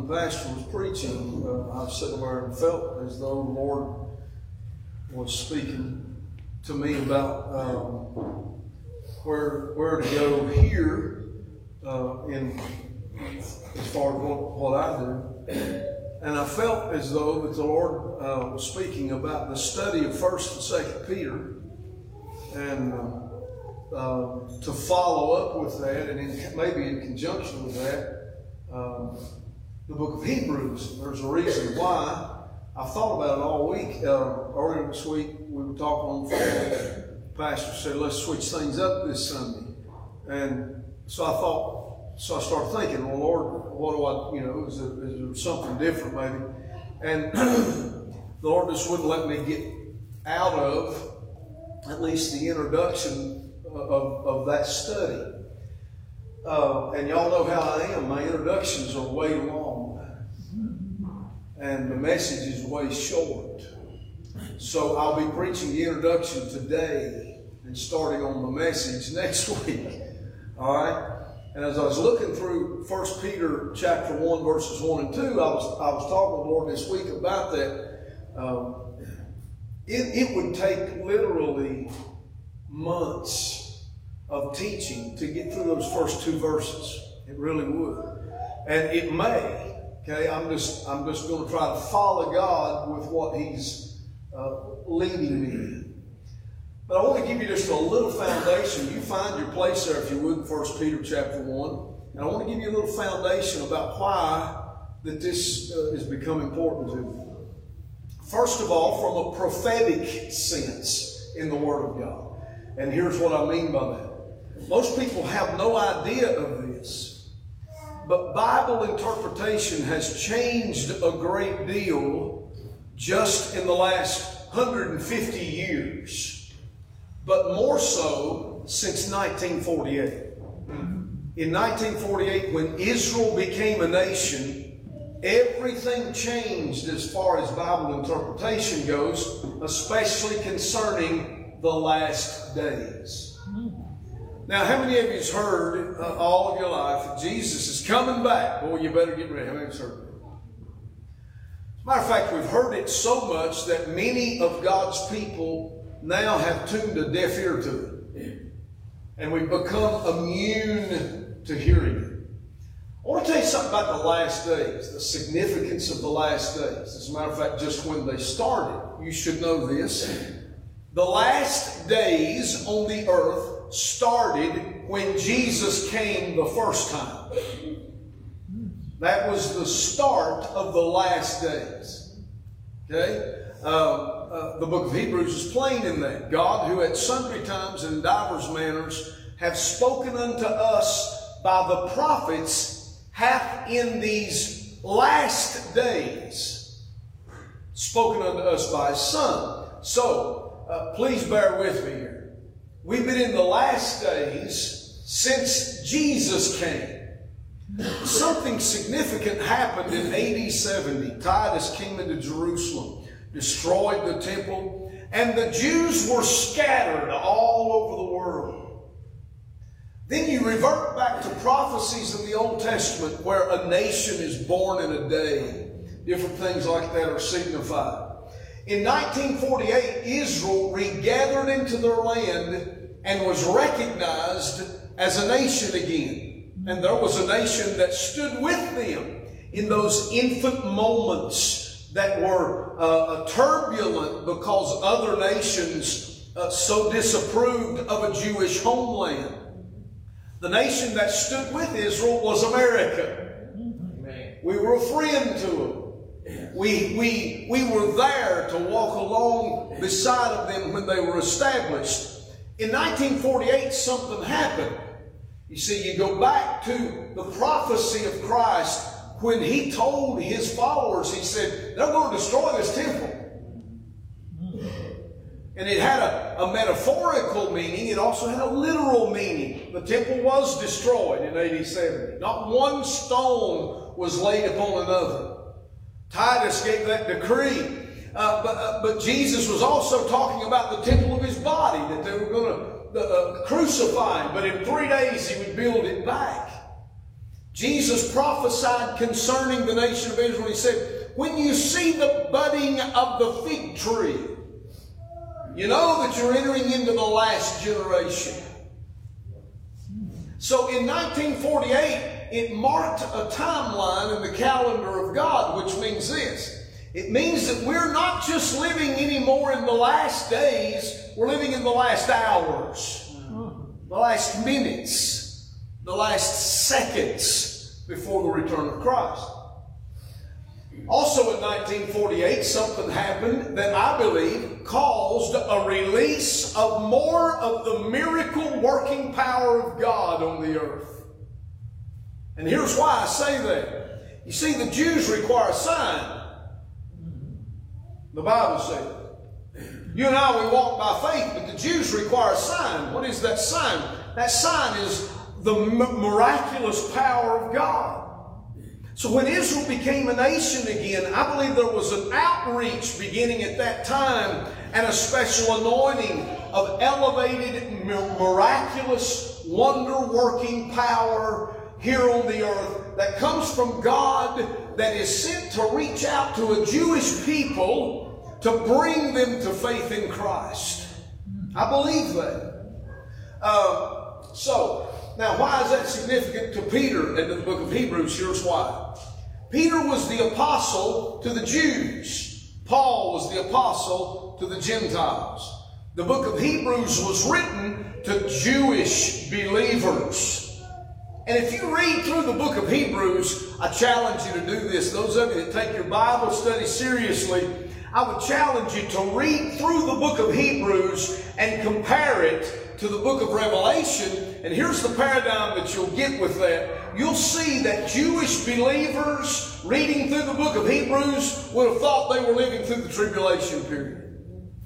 pastor was preaching, I was sitting there and felt as though the Lord was speaking to me about where to go here in as far as what I do. And I felt as though that the Lord was speaking about the study of 1st and 2nd Peter, and to follow up with that, and maybe in conjunction with that, the book of Hebrews. There's a reason why. I've thought about it all week. Earlier this week, we were talking on the phone. The pastor said, let's switch things up this Sunday. And so I started thinking, well, Lord, what do is there something different maybe? And the Lord just wouldn't let me get out of at least the introduction of that study. And y'all know how I am. My introductions are way long. And the message is way short. So I'll be preaching the introduction today and starting on the message next week. All right? And as I was looking through 1 Peter chapter 1, verses 1 and 2, I was talking to the Lord this week about that. It would take literally months of teaching to get through those first 2 verses. It really would. And it may. Okay, I'm just going to try to follow God with what He's leading me in. But I want to give you just a little foundation. You find your place there, if you would, in 1 Peter chapter 1. And I want to give you a little foundation about why that this has become important to me. First of all, from a prophetic sense in the Word of God. And here's what I mean by that. Most people have no idea of this. But Bible interpretation has changed a great deal just in the last 150 years. But more so since 1948. In 1948, when Israel became a nation, everything changed as far as Bible interpretation goes, especially concerning the last days. Now, how many of you have heard all of your life that Jesus is coming back? Boy, you better get ready. How many of you have heard it? As a matter of fact, we've heard it so much that many of God's people now have tuned a deaf ear to it. And we've become immune to hearing it. I want to tell you something about the last days, the significance of the last days. As a matter of fact, just when they started, you should know this. The last days on the earth started when Jesus came the first time. That was the start of the last days. Okay? The book of Hebrews is plain in that. God, who at sundry times and in divers manners have spoken unto us by the prophets, hath in these last days spoken unto us by His Son. So, please bear with me here. We've been in the last days since Jesus came. Something significant happened in AD 70. Titus came into Jerusalem, destroyed the temple, and the Jews were scattered all over the world. Then you revert back to prophecies in the Old Testament where a nation is born in a day. Different things like that are signified. In 1948, Israel regathered into their land and was recognized as a nation again. And there was a nation that stood with them in those infant moments that were turbulent because other nations so disapproved of a Jewish homeland. The nation that stood with Israel was America. Amen. We were a friend to them. We were there to walk along beside of them when they were established. In 1948, something happened. You see, you go back to the prophecy of Christ when He told His followers, He said, they're going to destroy this temple. And it had a metaphorical meaning. It also had a literal meaning. The temple was destroyed in AD 70. Not one stone was laid upon another. Titus gave that decree. But Jesus was also talking about the temple of His body, that they were going to crucify Him. But in 3 days He would build it back. Jesus prophesied concerning the nation of Israel. He said, when you see the budding of the fig tree, you know that you're entering into the last generation. So in 1948, it marked a timeline in the calendar of God, which means this. It means that we're not just living anymore in the last days, we're living in the last hours, the last minutes, the last seconds before the return of Christ. Also in 1948, something happened that I believe caused a release of more of the miracle working power of God on the earth. And here's why I say that. You see, the Jews require a sign. The Bible says it. You and I, we walk by faith, but the Jews require a sign. What is that sign? That sign is the miraculous power of God. So when Israel became a nation again, I believe there was an outreach beginning at that time and a special anointing of elevated, miraculous, wonder-working power here on the earth that comes from God, that is sent to reach out to a Jewish people to bring them to faith in Christ. I believe that. Now why is that significant to Peter and to the book of Hebrews? Here's why. Peter was the apostle to the Jews. Paul was the apostle to the Gentiles. The book of Hebrews was written to Jewish believers. And if you read through the book of Hebrews, I challenge you to do this. Those of you that take your Bible study seriously, I would challenge you to read through the book of Hebrews and compare it to the book of Revelation. And here's the paradigm that you'll get with that. You'll see that Jewish believers reading through the book of Hebrews would have thought they were living through the tribulation period.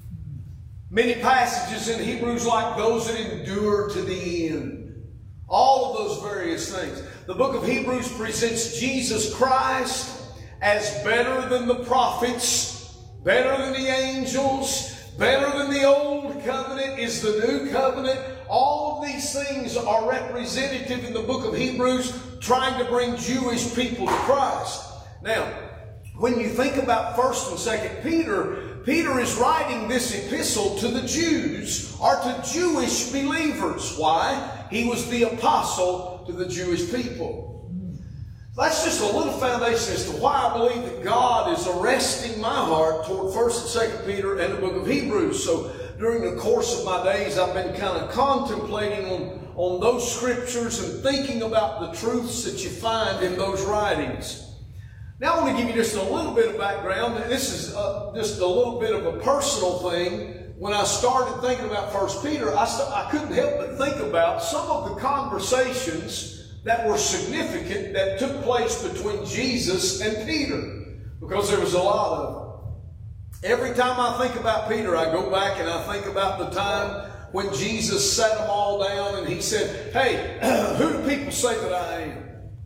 Many passages in Hebrews like those that endure to the end. All of those various things. The book of Hebrews presents Jesus Christ as better than the prophets, better than the angels, better than the old covenant is the new covenant. All of these things are representative in the book of Hebrews, trying to bring Jewish people to Christ. Now, when you think about 1st and 2nd Peter, Peter is writing this epistle to the Jews or to Jewish believers. Why? He was the apostle to the Jewish people. That's just a little foundation as to why I believe that God is arresting my heart toward 1st and 2nd Peter and the book of Hebrews. So during the course of my days, I've been kind of contemplating on those scriptures and thinking about the truths that you find in those writings. Now I want to give you just a little bit of background. This is just a little bit of a personal thing. When I started thinking about 1 Peter, I couldn't help but think about some of the conversations that were significant that took place between Jesus and Peter, because there was a lot of them. Every time I think about Peter, I go back and I think about the time when Jesus sat them all down and he said, hey, who do people say that I am?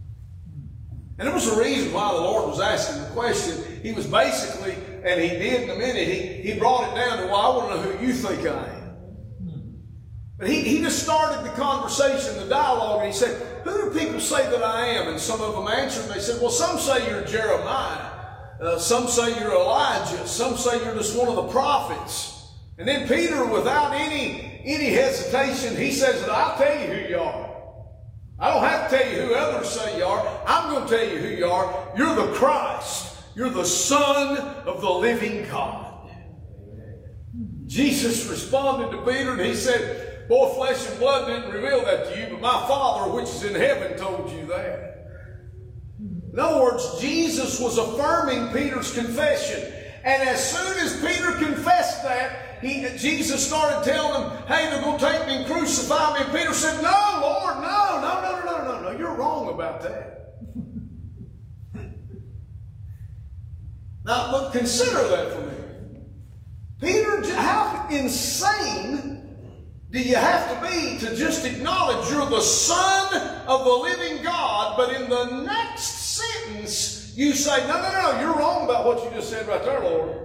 And there was a reason why the Lord was asking the question. He was basically, and he did in a minute, he brought it down to, well, I want to know who you think I am. But he just started the conversation, the dialogue, and he said, who do people say that I am? And some of them answered, and they said, well, some say you're Jeremiah. Some say you're Elijah. Some say you're just one of the prophets. And then Peter, without any hesitation, he says, I'll tell you who you are. I don't have to tell you who others say you are. I'm going to tell you who you are. You're the Christ. You're the Son of the living God. Jesus responded to Peter and he said, boy, flesh and blood didn't reveal that to you, but my Father which is in heaven told you that. In other words, Jesus was affirming Peter's confession. And as soon as Peter confessed that, Jesus started telling him, hey, they're going to take me and crucify me. And Peter said, no, Lord, no. You're wrong about that. Now, look, consider that for me. Peter, how insane do you have to be to just acknowledge you're the Son of the living God, but in the next sentence you say, no, you're wrong about what you just said right there, Lord.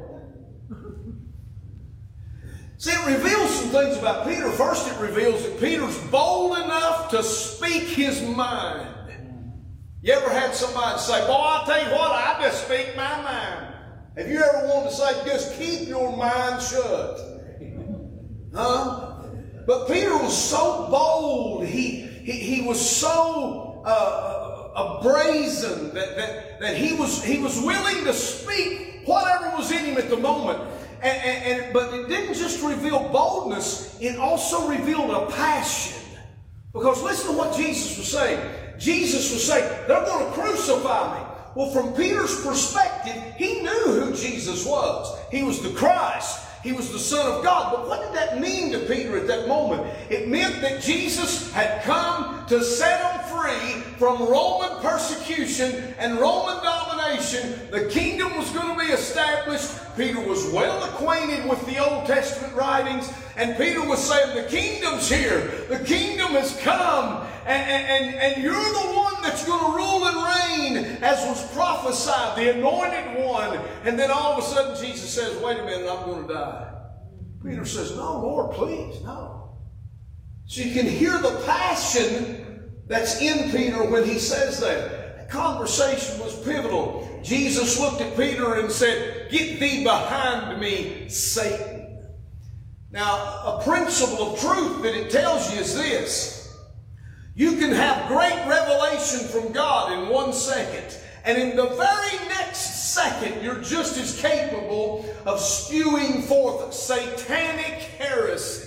See, it reveals some things about Peter. First, it reveals that Peter's bold enough to speak his mind. You ever had somebody say, boy, I'll tell you what, I just speak my mind. Have you ever wanted to say, just keep your mind shut? Huh? But Peter was so bold. He was so brazen that he was willing to speak whatever was in him at the moment. But it didn't just reveal boldness, it also revealed a passion. Because listen to what Jesus was saying. Jesus was saying, they're going to crucify me. Well, from Peter's perspective, he knew who Jesus was. He was the Christ. He was the Son of God. But what did that mean to Peter at that moment? It meant that Jesus had come to set him free from Roman persecution and Roman domination. The kingdom was going to be established. Peter was well acquainted with the Old Testament writings. And Peter was saying, the kingdom's here. The kingdom has come. And you're the one that's going to rule and reign, as was prophesied, the anointed one. And then all of a sudden Jesus says, wait a minute, I'm going to die. Peter says, no, Lord, please, no. So you can hear the passion that's in Peter when he says that. The conversation was pivotal. Jesus looked at Peter and said, get thee behind me, Satan. Now, a principle of truth that it tells you is this. You can have great revelation from God in 1 second, and in the very next second, you're just as capable of spewing forth satanic heresy.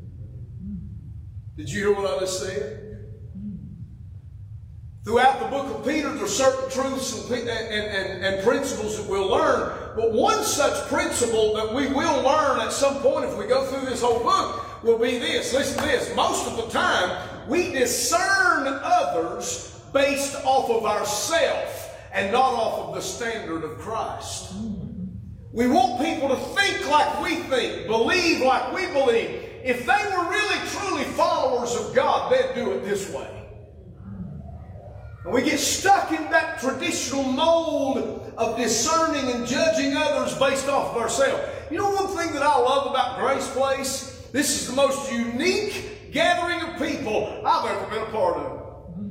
Did you hear what I just said? Throughout the book of Peter, there are certain truths and principles that we'll learn. But one such principle that we will learn at some point if we go through this whole book will be this. Listen to this. Most of the time, we discern others based off of ourselves and not off of the standard of Christ. We want people to think like we think, believe like we believe. If they were really, truly followers of God, they'd do it this way. And we get stuck in that traditional mold of discerning and judging others based off of ourselves. You know one thing that I love about Grace Place? This is the most unique gathering of people I've ever been a part of.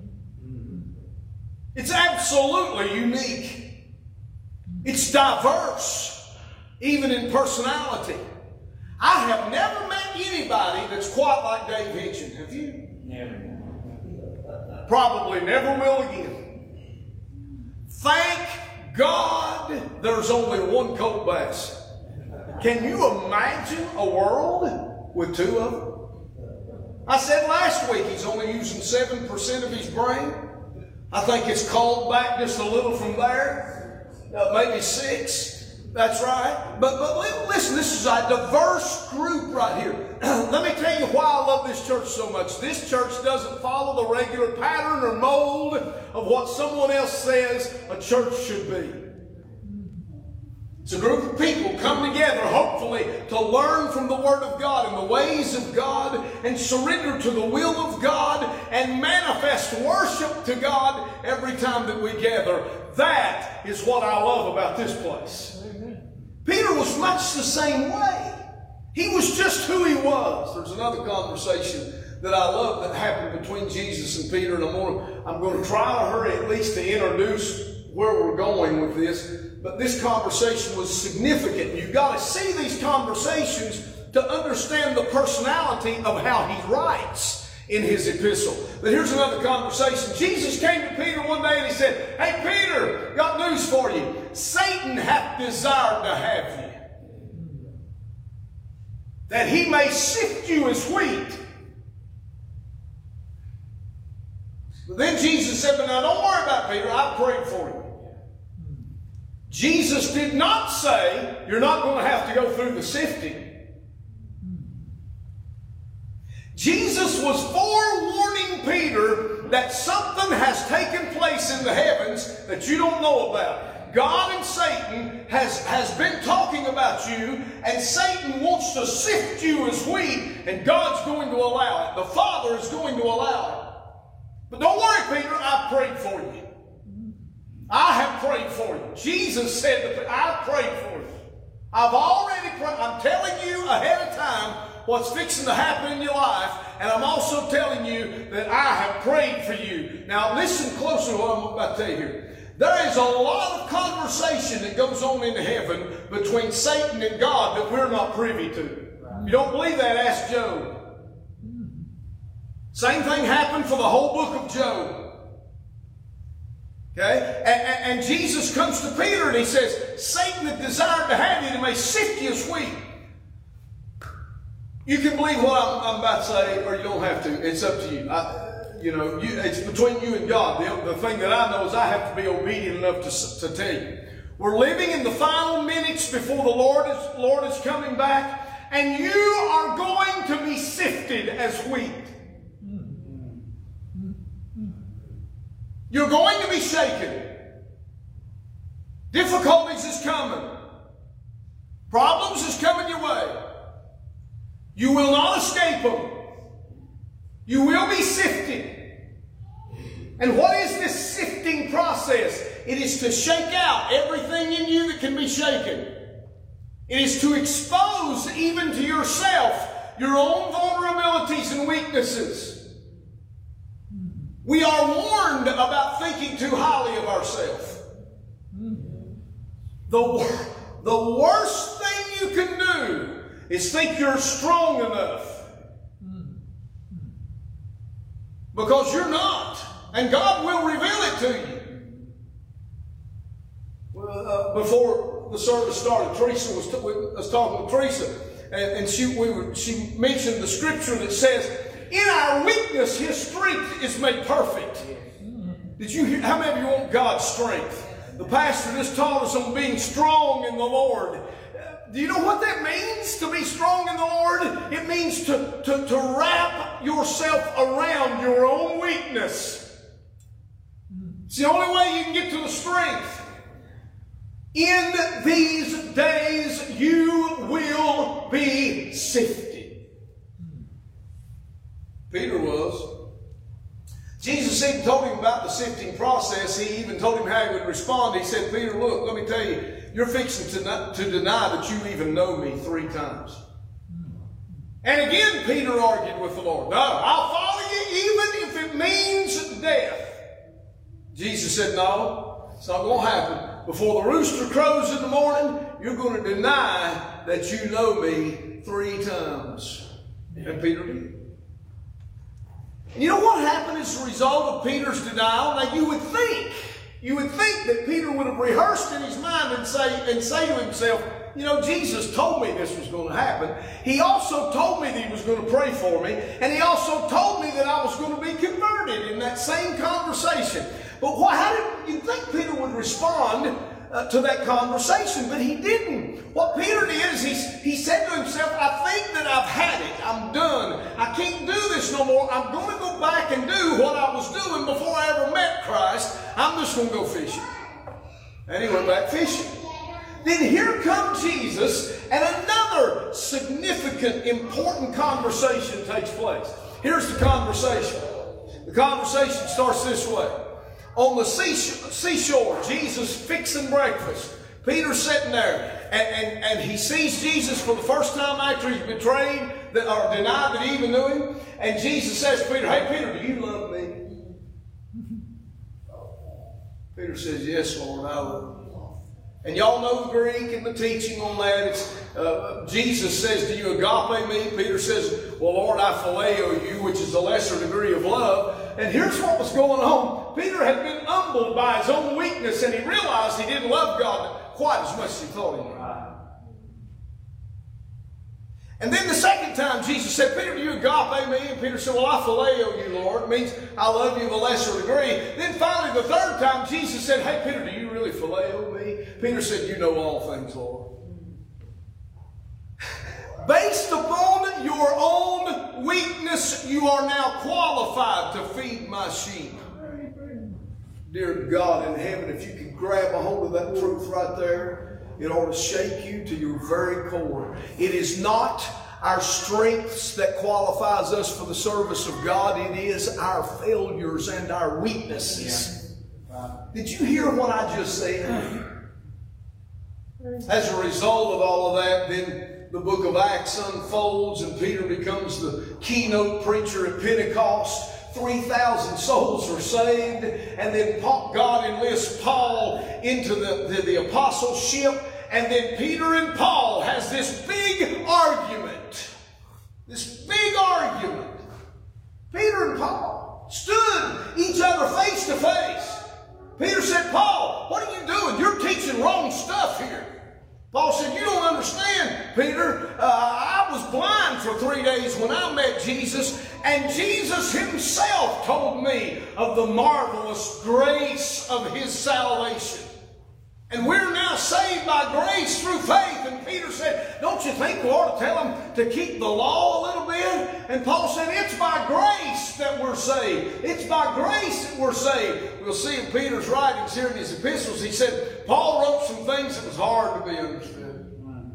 It's absolutely unique. It's diverse, even in personality. I have never met anybody that's quite like Dave Hitchin. Have you? Never. Probably never will again. Thank God there's only one Colt Bass. Can you imagine a world with two of them? I said last week he's only using 7% of his brain. I think it's called back just a little from there. Maybe 6. That's right. But listen, this is a diverse group right here. Let me tell you why I love this church so much. This church doesn't follow the regular pattern or mold of what someone else says a church should be. It's a group of people come together, hopefully, to learn from the Word of God and the ways of God and surrender to the will of God and manifest worship to God every time that we gather. That is what I love about this place. Peter was much the same way. He was just who he was. There's another conversation that I love that happened between Jesus and Peter, and I'm going to try to hurry at least to introduce where we're going with this. But this conversation was significant. You've got to see these conversations to understand the personality of how he writes in his epistle. But here's another conversation. Jesus came to Peter one day and he said, hey Peter, got news for you. Satan hath desired to have you, that he may sift you as wheat. But then Jesus said, but now don't worry about Peter, I prayed for you. Jesus did not say, you're not going to have to go through the sifting. Jesus was forewarning Peter that something has taken place in the heavens that you don't know about. God and Satan has been talking about you, and Satan wants to sift you as wheat, and God's going to allow it. The Father is going to allow it. But don't worry, Peter, I prayed for you. I have prayed for you. Jesus said, I prayed for you. I've already prayed. I'm telling you ahead of time what's fixing to happen in your life, and I'm also telling you that I have prayed for you. Now listen closely to what I'm about to tell you here. There is a lot of conversation that goes on in heaven between Satan and God that we're not privy to. If you don't believe that, ask Job. Same thing happened for the whole book of Job. Okay? And Jesus comes to Peter and he says, Satan had desired to have you, and may sift you as wheat. You can believe what I'm about to say, or you don't have to. It's up to you. It's between you and God. The thing that I know is I have to be obedient enough to tell you. We're living in the final minutes before the Lord is coming back, and you are going to be sifted as wheat. You're going to be shaken. Difficulties is coming. Problems is coming your way. You will not escape them. You will be sifted. And what is this sifting process? It is to shake out everything in you that can be shaken. It is to expose even to yourself your own vulnerabilities and weaknesses. We are warned about thinking too highly of ourselves. The worst thing you can do is think you're strong enough. Because you're not. And God will reveal it to you. Well, before the service started, Teresa was talking to Teresa. And she mentioned the scripture that says, in our weakness, His strength is made perfect. Did you hear? How many of you want God's strength? The pastor just taught us on being strong in the Lord. Do you know what that means, to be strong in the Lord? It means to wrap yourself around your own weakness. It's the only way you can get to the strength. In these days, you will be sifted. Peter was. Jesus even told him about the sifting process. He even told him how he would respond. He said, Peter, look, let me tell you, you're fixing to deny that you even know me 3 times. And again, Peter argued with the Lord. No, I'll follow you even if it means death. Jesus said, no, it's not going to happen. Before the rooster crows in the morning, you're going to deny that you know me 3 times. And Peter did. And you know what happened as a result of Peter's denial? Now you would think that Peter would have rehearsed in his mind and say to himself, you know, Jesus told me this was going to happen. He also told me that He was going to pray for me. And He also told me that I was going to be converted in that same conversation. But how did you think Peter would respond to that conversation? But he didn't. What Peter did is he said to himself, I think that I've had it. I'm done. I can't do this no more. I'm going to go back and do what I was doing before I ever met Christ. I'm just going to go fishing. And he went back fishing. Then here comes Jesus, and another significant, important conversation takes place. Here's the conversation. The conversation starts this way. On the seashore, Jesus fixing breakfast. Peter's sitting there, and he sees Jesus for the first time after he's betrayed or denied that he even knew Him. And Jesus says to Peter, hey, Peter, do you love me? Peter says, yes, Lord, I love you. And y'all know the Greek and the teaching on that. It's, Jesus says, do you agape me? Peter says, well, Lord, I phileo you, which is a lesser degree of love. And here's what was going on. Peter had been humbled by his own weakness, and he realized he didn't love God quite as much as he thought he did. And then the second time Jesus said, Peter, do you agape me? And Peter said, well, I phileo you, Lord. It means I love you of a lesser degree. Then finally the third time Jesus said, hey, Peter, do you really phileo me? Peter said, you know all things, Lord. Based upon your own weakness, you are now qualified to feed my sheep. Dear God in heaven, if you could grab a hold of that truth right there, it ought to shake you to your very core. It is not our strengths that qualifies us for the service of God. It is our failures and our weaknesses. Did you hear what I just said? As a result of all of that, then the book of Acts unfolds and Peter becomes the keynote preacher at Pentecost. 3,000 souls are saved, and then God enlists Paul into the apostleship, and then Peter and Paul has this big argument. This big argument. Peter and Paul stood each other face to face. Peter said, Paul, what are you doing? You're teaching wrong stuff here. Paul said, you don't understand, Peter. I was blind for 3 days when I met Jesus, and Jesus himself told me of the marvelous grace of his salvation. And we're now saved by grace through faith. And Peter said, don't you think we ought to tell them to keep the law a little bit? And Paul said, it's by grace that we're saved. It's by grace that we're saved. We'll see in Peter's writings here in his epistles, he said, Paul wrote some things that was hard to be understood.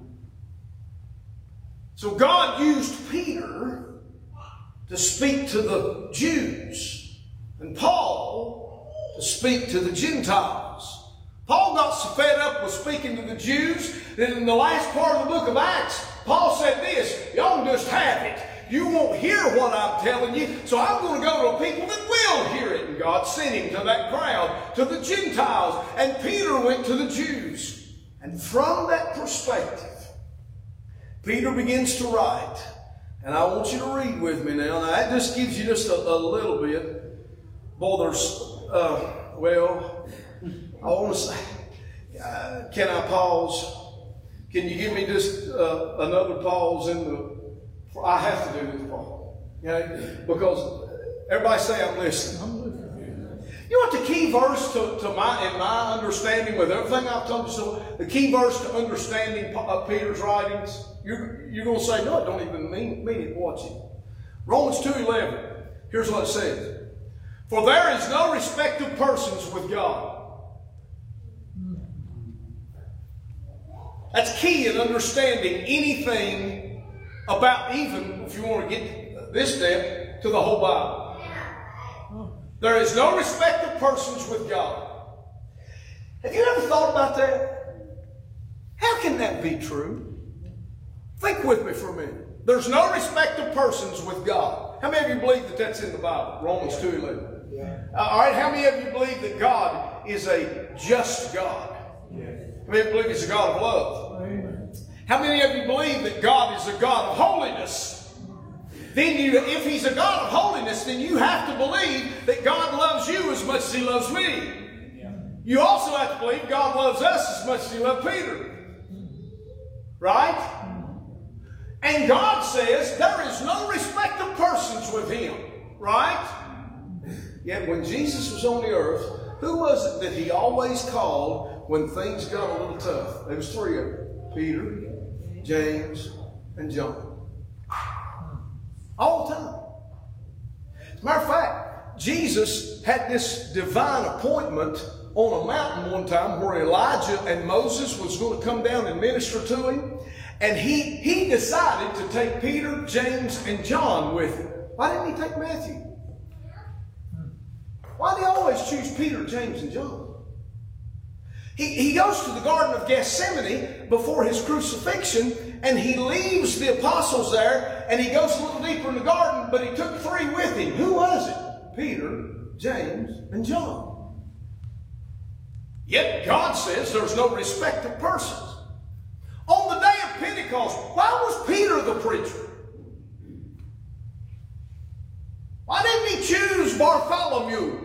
So God used Peter to speak to the Jews and Paul to speak to the Gentiles. Paul got so fed up with speaking to the Jews that in the last part of the book of Acts, Paul said this, y'all can just have it. You won't hear what I'm telling you, so I'm going to go to people that will hear it. And God sent him to that crowd, to the Gentiles. And Peter went to the Jews. And from that perspective, Peter begins to write. And I want you to read with me now. Now that just gives you just a little bit. Boy, there's, I want to say, can I pause? Can you give me just another pause in the... I have to do this pause. Okay? Because everybody say I'm listening. You know what the key verse in my understanding with everything I've told you, so the key verse to understanding Peter's writings, you're going to say, no, it don't even mean it. Watch it. Romans 2:11. Here's what it says. For there is no respect of persons with God. That's key in understanding anything about, even if you want to get this step, to the whole Bible. There is no respect of persons with God. Have you ever thought about that? How can that be true? Think with me for a minute. There's no respect of persons with God. How many of you believe that that's in the Bible? Romans 2:11. Yeah. All right, how many of you believe that God is a just God? How many of you believe He's a God of love? Amen. How many of you believe that God is a God of holiness? Then if He's a God of holiness, then you have to believe that God loves you as much as He loves me. Yeah. You also have to believe God loves us as much as He loved Peter. Right? And God says there is no respect of persons with Him. Right? Yet when Jesus was on the earth, who was it that He always called when things got a little tough? There was three of them. Peter, James, and John. All the time. As a matter of fact, Jesus had this divine appointment on a mountain one time where Elijah and Moses was going to come down and minister to him. And he decided to take Peter, James, and John with him. Why didn't He take Matthew? Why did He always choose Peter, James, and John? He goes to the Garden of Gethsemane before His crucifixion, and He leaves the apostles there, and He goes a little deeper in the garden, but He took three with Him. Who was it? Peter, James, and John. Yet God says there's no respect of persons. On the day of Pentecost, why was Peter the preacher? Why didn't He choose Bartholomew?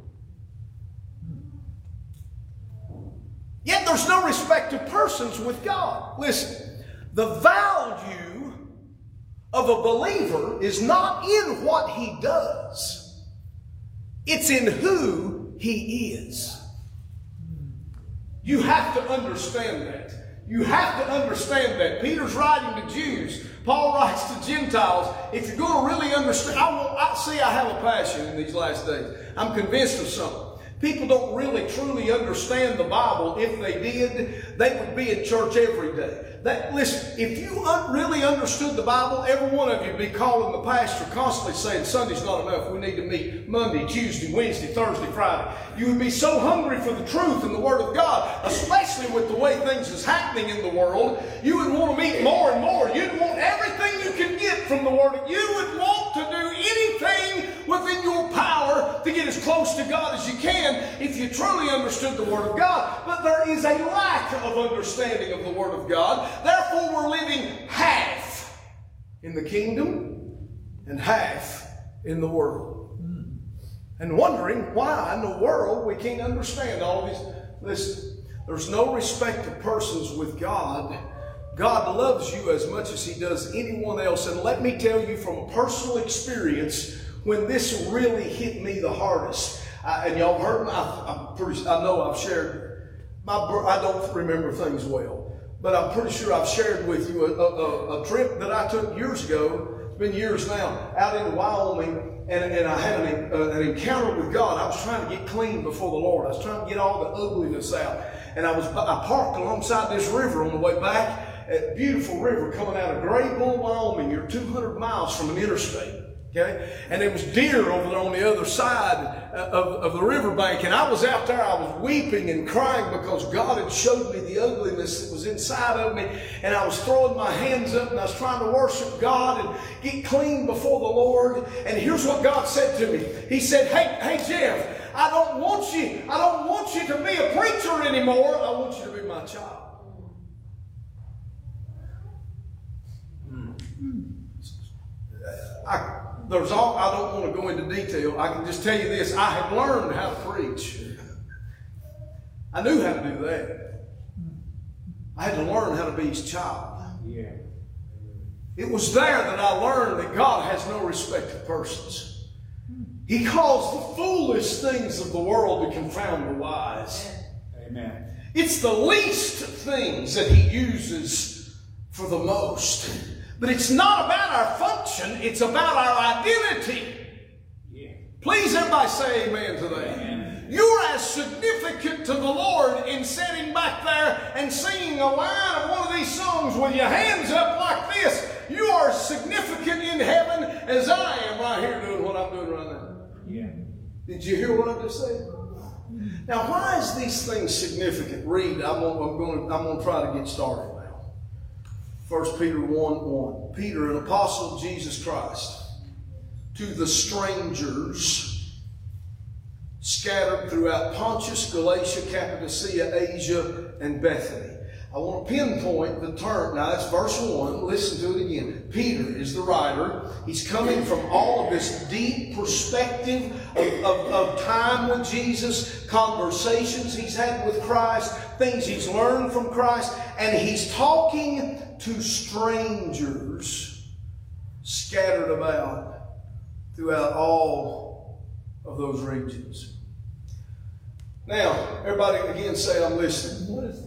Yet there's no respect of persons with God. Listen, the value of a believer is not in what he does. It's in who he is. You have to understand that. You have to understand that. Peter's writing to Jews. Paul writes to Gentiles. If you're going to really understand, I have a passion in these last days. I'm convinced of something. People don't really truly understand the Bible. If they did, they would be in church every day. Listen, if you really understood the Bible, every one of you would be calling the pastor constantly saying, Sunday's not enough. We need to meet Monday, Tuesday, Wednesday, Thursday, Friday. You would be so hungry for the truth and the Word of God, especially with the way things is happening in the world, you would want to meet more and more. You'd want everything you can get from the Word. You would want to do anything within your power to get as close to God as you can if you truly understood the Word of God. But there is a lack of understanding of the Word of God. Therefore, we're living half in the kingdom and half in the world. And wondering why in the world we can't understand all of these. Listen, there's no respect of persons with God. God loves you as much as He does anyone else. And let me tell you from a personal experience, when this really hit me the hardest, and y'all heard me, I know I've shared, I don't remember things well, but I'm pretty sure I've shared with you a trip that I took years ago. It's been years now, out into Wyoming. And I had an encounter with God. I was trying to get clean before the Lord. I was trying to get all the ugliness out. And I parked alongside this river on the way back. A beautiful river coming out of Gray Bull, Wyoming. You're 200 miles from an interstate. Okay? And there was deer over there on the other side of the riverbank. And I was out there, I was weeping and crying because God had showed me the ugliness that was inside of me. And I was throwing my hands up and I was trying to worship God and get clean before the Lord. And here's what God said to me. He said, hey Jeff, I don't want you to be a preacher anymore. I want you to be my child. I don't want to go into detail. I can just tell you this. I had learned how to preach. I knew how to do that. I had to learn how to be His child. Yeah. It was there that I learned that God has no respect of persons. He calls the foolish things of the world to confound the wise. Amen. It's the least things that He uses for the most. But it's not about our function, it's about our identity. Yeah. Please everybody say amen to that. Amen. You're as significant to the Lord in sitting back there and singing a line of one of these songs with your hands up like this. You are as significant in heaven as I am right here doing what I'm doing right now. Yeah. Did you hear what I just said? Now, why is these things significant? Read. I'm going to try to get started. 1 Peter 1:1. Peter, an apostle of Jesus Christ, to the strangers scattered throughout Pontus, Galatia, Cappadocia, Asia, and Bethany. I want to pinpoint the term. Now that's verse 1. Listen to it again. Peter is the writer. He's coming from all of this deep perspective of time with Jesus, conversations he's had with Christ, things he's learned from Christ, and he's talking to strangers scattered about throughout all of those regions. Now, everybody again say, I'm listening.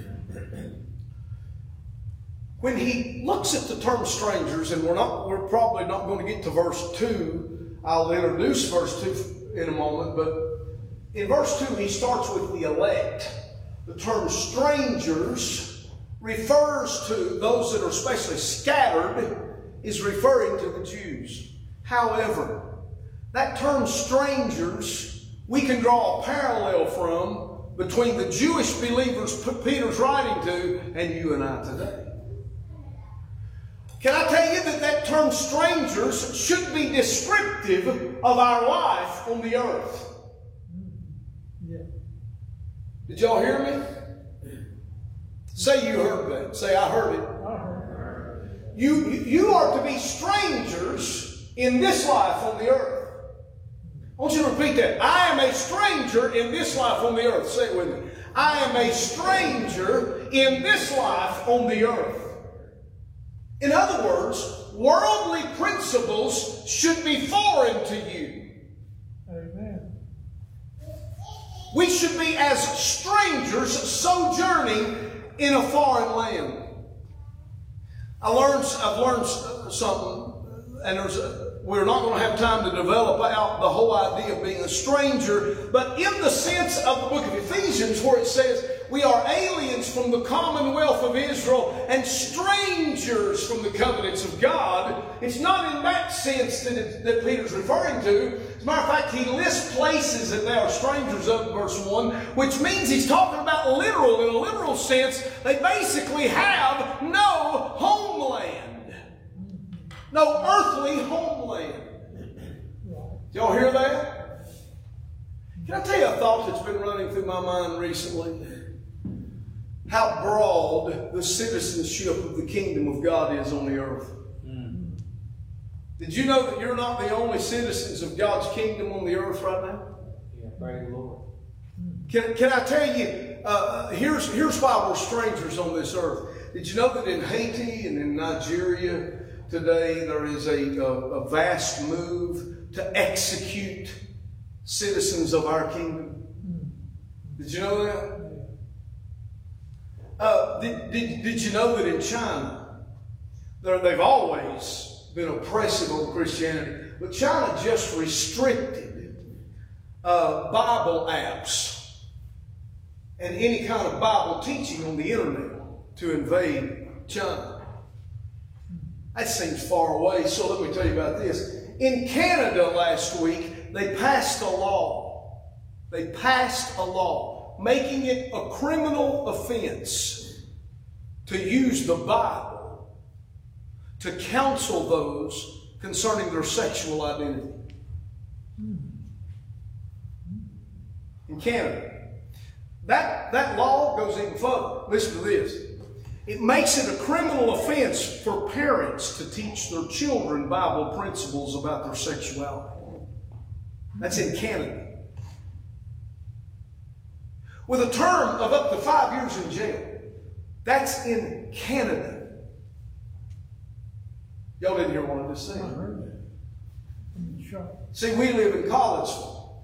When he looks at the term strangers, and we're probably not going to get to verse 2. I'll introduce verse 2 in a moment, but in verse 2 he starts with the elect. The term strangers refers to those that are especially scattered, is referring to the Jews. However, that term strangers, we can draw a parallel from between the Jewish believers Peter's writing to and you and I today. Can I tell you that term strangers should be descriptive of our life on the earth? Yeah. Did y'all hear me? Say you heard that. Say I heard it. I heard it. You are to be strangers in this life on the earth. I want you to repeat that. I am a stranger in this life on the earth. Say it with me. I am a stranger in this life on the earth. In other words, worldly principles should be foreign to you. Amen. We should be as strangers sojourning in a foreign land. I've learned something, and we're not going to have time to develop out the whole idea of being a stranger, but in the sense of the book of Ephesians where it says, we are aliens from the commonwealth of Israel and strangers from the covenants of God. It's not in that sense that Peter's referring to. As a matter of fact, he lists places that they are strangers of, verse 1, which means he's talking about in a literal literal sense, they basically have no homeland. No earthly homeland. Y'all hear that? Can I tell you a thought that's been running through my mind recently? How broad the citizenship of the kingdom of God is on the earth. Did you know that you're not the only citizens of God's kingdom on the earth right now? Yeah, praise the Lord. Can I tell you, here's why we're strangers on this earth. Did you know that in Haiti and in Nigeria today there is a vast move to execute citizens of our kingdom? Did you know that? Did you know that in China, they've always been oppressive on Christianity, but China just restricted Bible apps and any kind of Bible teaching on the internet to invade China. That seems far away, so let me tell you about this. In Canada last week, they passed a law. They passed a law making it a criminal offense to use the Bible to counsel those concerning their sexual identity. In Canada. That law goes even further. Listen to this. It makes it a criminal offense for parents to teach their children Bible principles about their sexuality. That's in Canada. With a term of up to 5 years in jail. That's in Canada. Y'all didn't hear what I just said. See, we live in Collinsville.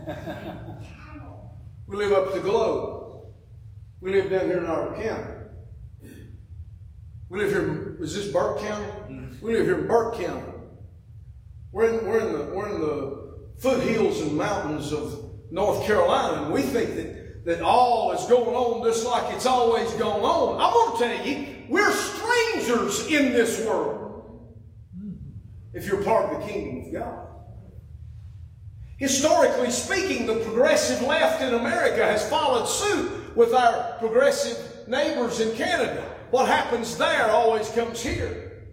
We live up the globe. We live down here in Arbor County. We live here. Is this Burke County? We live here in Burke County. We're in the foothills and mountains of North Carolina, and we think that all is going on just like it's always gone on. I'm going to tell you, we're strangers in this world. If you're part of the kingdom of God. Historically speaking, the progressive left in America has followed suit with our progressive neighbors in Canada. What happens there always comes here.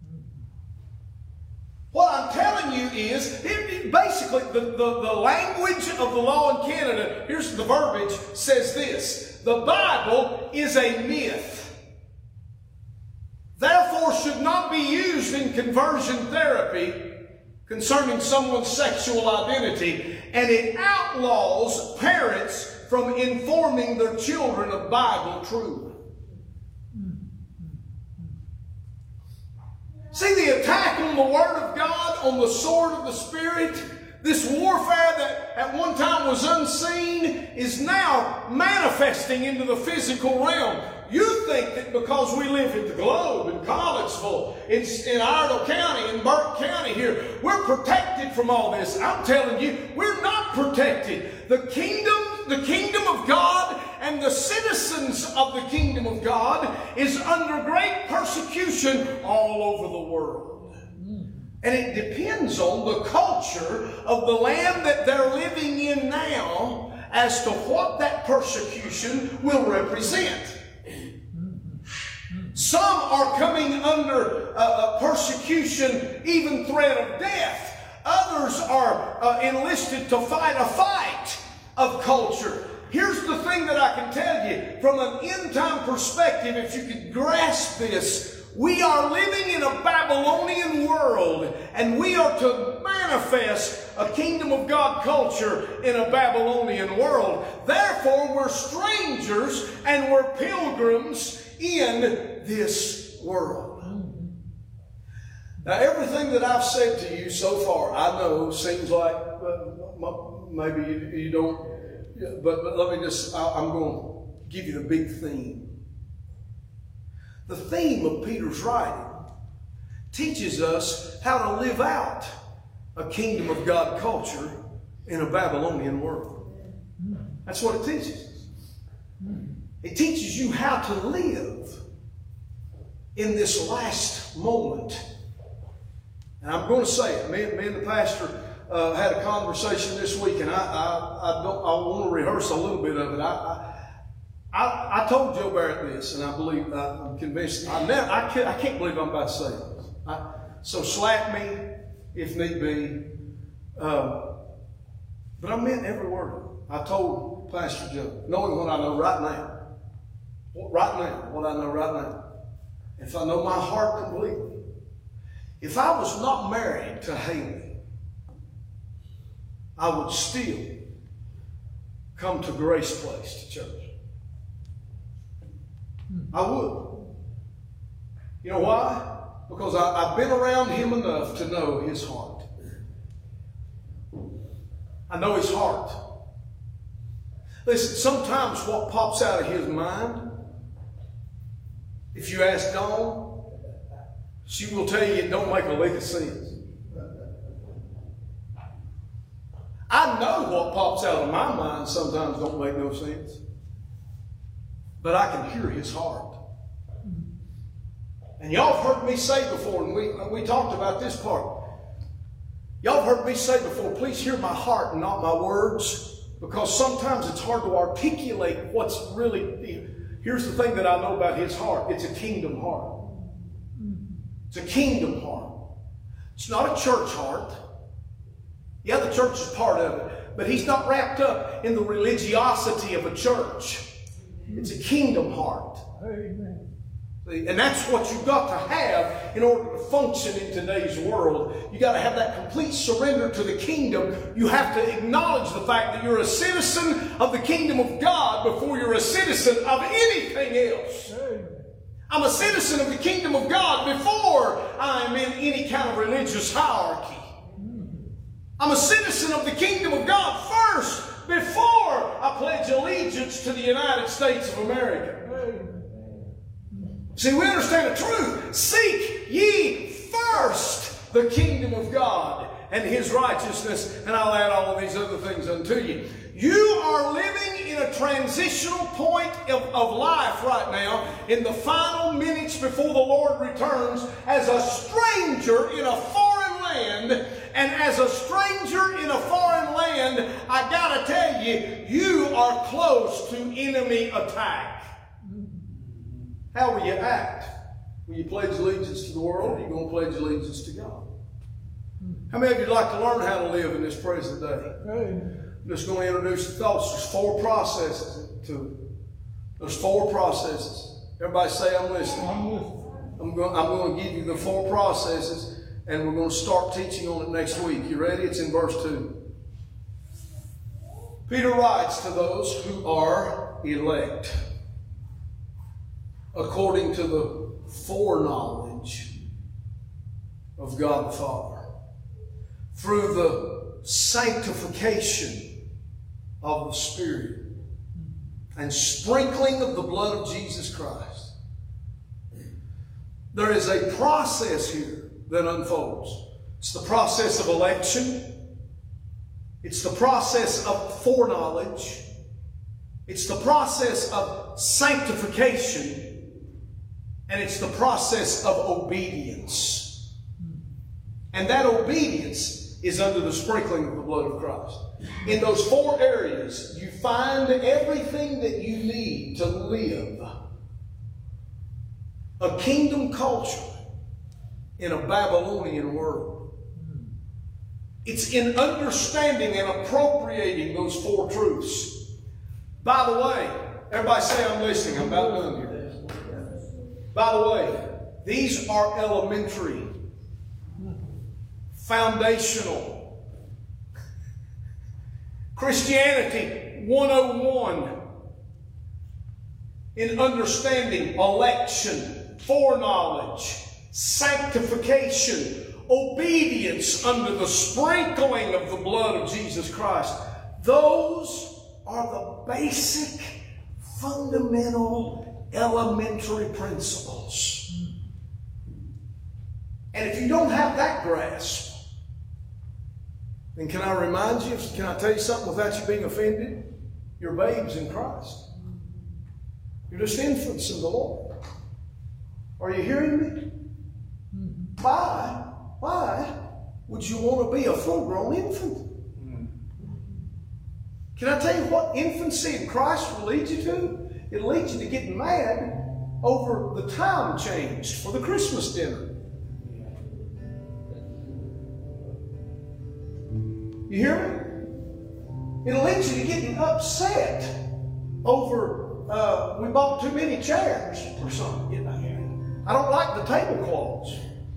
What I'm telling you is, basically, the language of the law in Canada, here's the verbiage, says this: the Bible is a myth. Therefore should not be used in conversion therapy concerning someone's sexual identity, and it outlaws parents from informing their children of Bible truth. See the attack on the Word of God, on the sword of the Spirit? This warfare that at one time was unseen is now manifesting into the physical realm. You think that because we live in the globe, in Collinsville, in Iredell County, in Burke County here, we're protected from all this. I'm telling you, we're not protected. The kingdom of God and the citizens of the kingdom of God is under great persecution all over the world. And it depends on the culture of the land that they're living in now as to what that persecution will represent. Some are coming under persecution, even threat of death. Others are enlisted to fight a fight of culture. Here's the thing that I can tell you. From an end-time perspective, if you could grasp this, we are living in a Babylonian world, and we are to manifest a kingdom of God culture in a Babylonian world. Therefore, we're strangers and we're pilgrims in this world. Now, everything that I've said to you so far, I know seems like maybe you don't, but let me just, I'm going to give you the big theme. The theme of Peter's writing teaches us how to live out a kingdom of God culture in a Babylonian world. That's what it teaches us. It teaches you how to live in this last moment. And I'm going to say it. Me and the pastor had a conversation this week, and I want to rehearse a little bit of it. I told Joe Barrett this, and I believe, I'm convinced, I can't believe I'm about to say this. So slap me if need be. But I meant every word of it. I told Pastor Joe, knowing what I know right now, what I know right now, if I know my heart completely, if I was not married to Haley, I would still come to Grace Place to church. I would. You know why? Because I've been around him enough to know his heart. I know his heart. Listen, sometimes what pops out of his mind, if you ask Dawn, she will tell you it don't make a lick of sense. I know what pops out of my mind sometimes don't make no sense. But I can hear his heart. And y'all have heard me say before, and we talked about this part. Y'all have heard me say before, please hear my heart and not my words, because sometimes it's hard to articulate what's really. Here's the thing that I know about his heart. It's a kingdom heart. It's a kingdom heart. It's not a church heart. Yeah, the church is part of it, but he's not wrapped up in the religiosity of a church. It's a kingdom heart. Amen. And that's what you've got to have in order to function in today's world. You've got to have that complete surrender to the kingdom. You have to acknowledge the fact that you're a citizen of the kingdom of God before you're a citizen of anything else. I'm a citizen of the kingdom of God before I'm in any kind of religious hierarchy. I'm a citizen of the kingdom of God first before I pledge allegiance to the United States of America. See, we understand the truth. Seek ye first the kingdom of God and his righteousness, and I'll add all of these other things unto you. You are living in a transitional point of life right now, in the final minutes before the Lord returns, as a stranger in a foreign land. And as a stranger in a foreign land, I gotta tell you, you are close to enemy attack. How will you act? Will you pledge allegiance to the world, or are you going to pledge allegiance to God? How many of you would like to learn how to live in this present day? I'm just going to introduce the thoughts. There's 4 processes to it. There's 4 processes. Everybody say, I'm listening. I'm going to give you the 4 processes, and we're going to start teaching on it next week. You ready? It's in verse 2. Peter writes to those who are elect, according to the foreknowledge of God the Father, through the sanctification of the Spirit and sprinkling of the blood of Jesus Christ. There is a process here that unfolds. It's the process of election. It's the process of foreknowledge. It's the process of sanctification. And it's the process of obedience. And that obedience is under the sprinkling of the blood of Christ. In those 4 areas, you find everything that you need to live a kingdom culture in a Babylonian world. It's in understanding and appropriating those 4 truths. By the way, everybody say I'm listening. I'm about done here. By the way, these are elementary, foundational. Christianity 101 in understanding election, foreknowledge, sanctification, obedience under the sprinkling of the blood of Jesus Christ. Those are the basic, fundamental, elementary principles. And if you don't have that grasp, then can I remind you, can I tell you something without you being offended? You're babes in Christ. You're just infants in the Lord. Are you hearing me? Why would you want to be a full-grown infant? Can I tell you what infancy in Christ will lead you to? It'll lead you to getting mad over the time changed for the Christmas dinner. You hear me? It'll lead you to getting upset over we bought too many chairs or something. I don't like the tablecloths.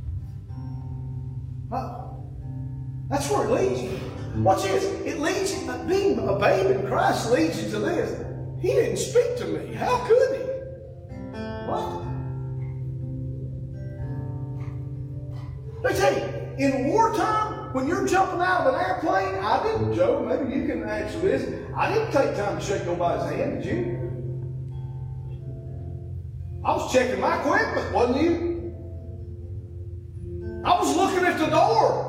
That's where it leads you. Watch this. It leads you, being a babe in Christ leads you to this. He didn't speak to me. How could he? What? They tell you, in wartime, when you're jumping out of an airplane, I didn't, Joe, maybe you can answer this. I didn't take time to shake nobody's hand, did you? I was checking my equipment, wasn't you? I was looking at the door.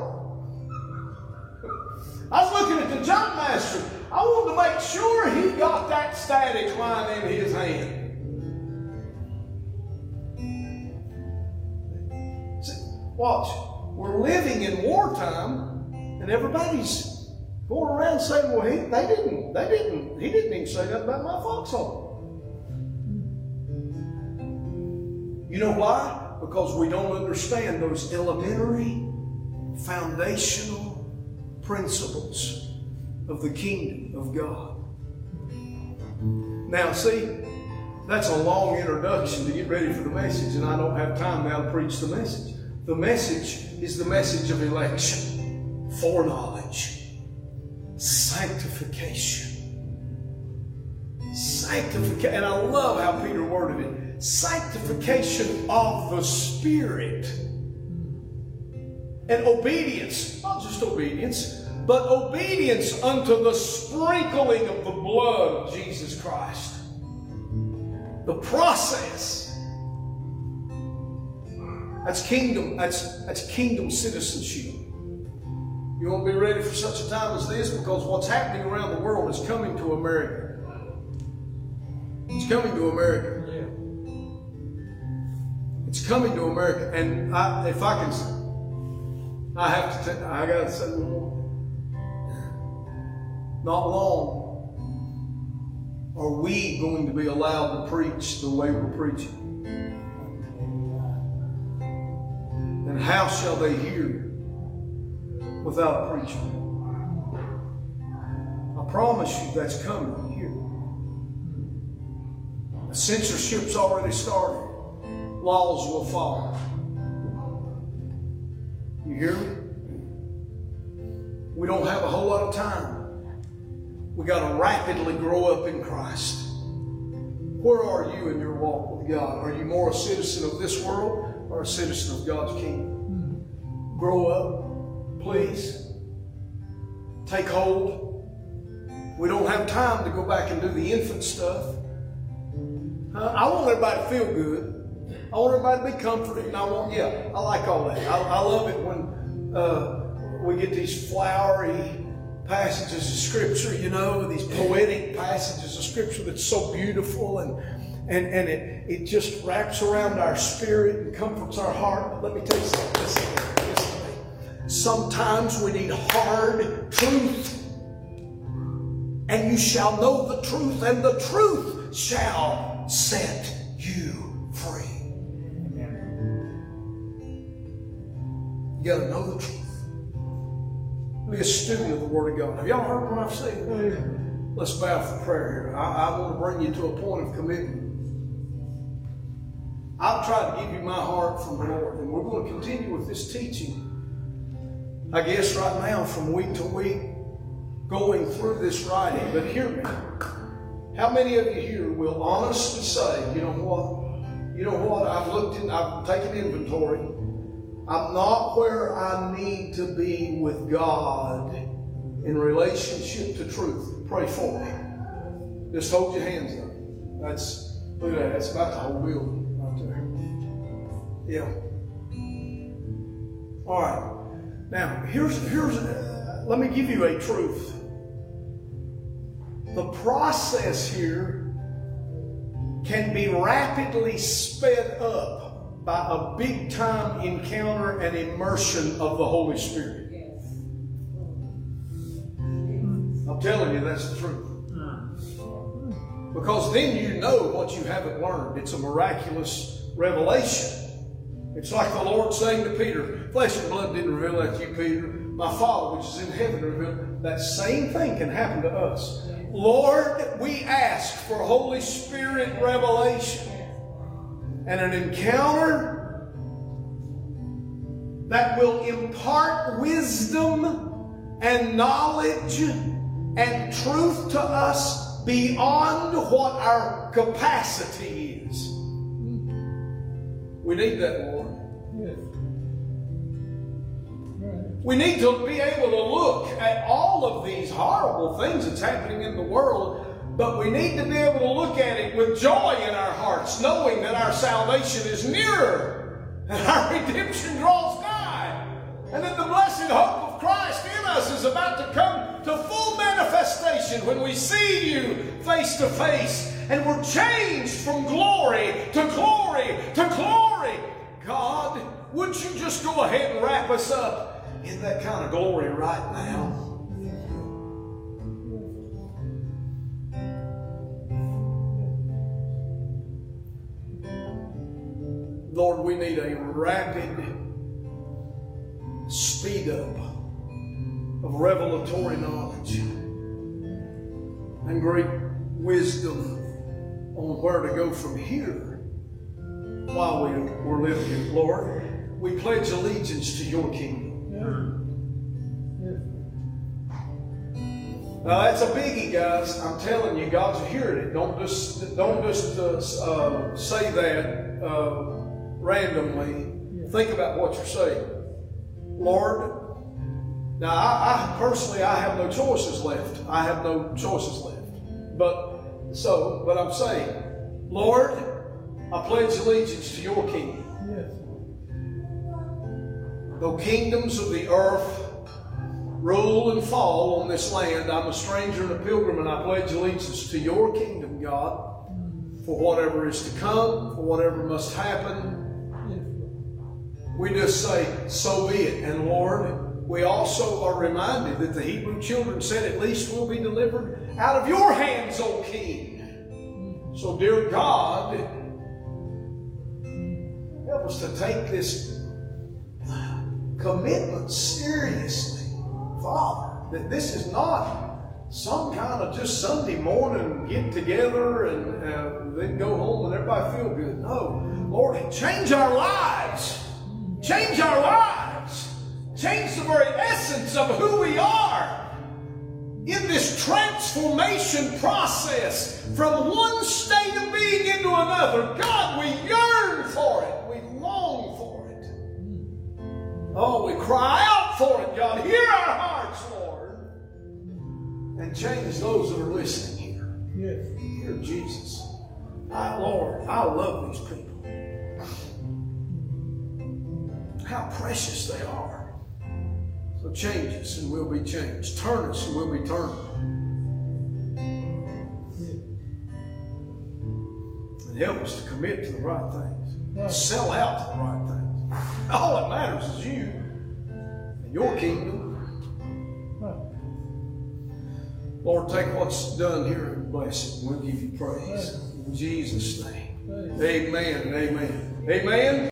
I was looking at the jump master. I wanted to make sure he got that static line in his hand. See, watch. We're living in wartime, and everybody's going around saying, well, he didn't even say nothing about my foxhole. You know why? Because we don't understand those elementary, foundational principles of the kingdom of God. Now, see, that's a long introduction to get ready for the message, and I don't have time now to preach the message. The message is the message of election, foreknowledge, sanctification. Sanctification. And I love how Peter worded it. Sanctification of the Spirit. And obedience, not just obedience, but obedience unto the sprinkling of the blood of Jesus Christ. The process. That's kingdom. That's kingdom citizenship. You won't be ready for such a time as this, because what's happening around the world is coming to America. It's coming to America. It's coming to America. And I got to say one more. Not long are we going to be allowed to preach the way we're preaching. And how shall they hear without a preacher? I promise you that's coming here. The censorship's already started. Laws will follow. You hear me? We don't have a whole lot of time. We got to rapidly grow up in Christ. Where are you in your walk with God? Are you more a citizen of this world or a citizen of God's kingdom? Grow up, please. Take hold. We don't have time to go back and do the infant stuff. I want everybody to feel good. I want everybody to be comforted. And I like all that. I love it when we get these flowery passages of Scripture, these poetic passages of Scripture that's so beautiful and it just wraps around our spirit and comforts our heart. But let me tell you something. Listen to me. Sometimes we need hard truth. And you shall know the truth, and the truth shall set you free. You got to know the truth. Be a student of the Word of God. Have y'all heard what I've said? Let's bow for prayer here. I want to bring you to a point of commitment. I've tried to give you my heart from the Lord, and we're going to continue with this teaching. I guess right now, from week to week, going through this writing. But hear me. How many of you here will honestly say, you know what? I've taken inventory. I'm not where I need to be with God in relationship to truth. Pray for me. Just hold your hands up. Look at that. That's about the whole building right there. Yeah. All right. Now, let me give you a truth. The process here can be rapidly sped up by a big-time encounter and immersion of the Holy Spirit. I'm telling you, that's the truth. Because then you know what you haven't learned. It's a miraculous revelation. It's like the Lord saying to Peter, flesh and blood didn't reveal that to you, Peter. My Father, which is in heaven, revealed. That same thing can happen to us. Lord, we ask for Holy Spirit revelation and an encounter that will impart wisdom and knowledge and truth to us beyond what our capacity is. We need that, Lord. Yes. We need to be able to look at all of these horrible things that's happening in the world, but we need to be able to look at it with joy in our hearts, knowing that our salvation is nearer and our redemption draws nigh, and that the blessed hope of Christ in us is about to come to full manifestation when we see you face to face, and we're changed from glory to glory to glory. God, would you just go ahead and wrap us up in that kind of glory right now? Lord, we need a rapid speed up of revelatory knowledge and great wisdom on where to go from here while we're living it. Lord, we pledge allegiance to your kingdom. Now that's a biggie, guys. I'm telling you, God's hearing it. Don't just say that randomly. Think about what you're saying. Lord, now I personally have no choices left. I have no choices left. But I'm saying, Lord, I pledge allegiance to your kingdom. Yes. Though kingdoms of the earth rule and fall on this land, I'm a stranger and a pilgrim, and I pledge allegiance to your kingdom, God, for whatever is to come, for whatever must happen. We just say, so be it. And Lord, we also are reminded that the Hebrew children said, at least we'll be delivered out of your hands, O King. So dear God, help us to take this commitment seriously, Father, that this is not some kind of just Sunday morning get together and then go home and everybody feel good. No, Lord, change our lives. Change our lives. Change the very essence of who we are in this transformation process from one state of being into another. God, we yearn for it. We long for it. Oh, we cry out for it, God. Hear our hearts, Lord. And change those that are listening here. Yes. Hear Jesus. Lord, I love these people. How precious they are. So change us and we'll be changed. Turn us and we'll be turned. And help us to commit to the right things. Sell out to the right things. All that matters is you and your kingdom. Lord, take what's done here and bless it. We'll give you praise. In Jesus' name. Amen and amen. Amen.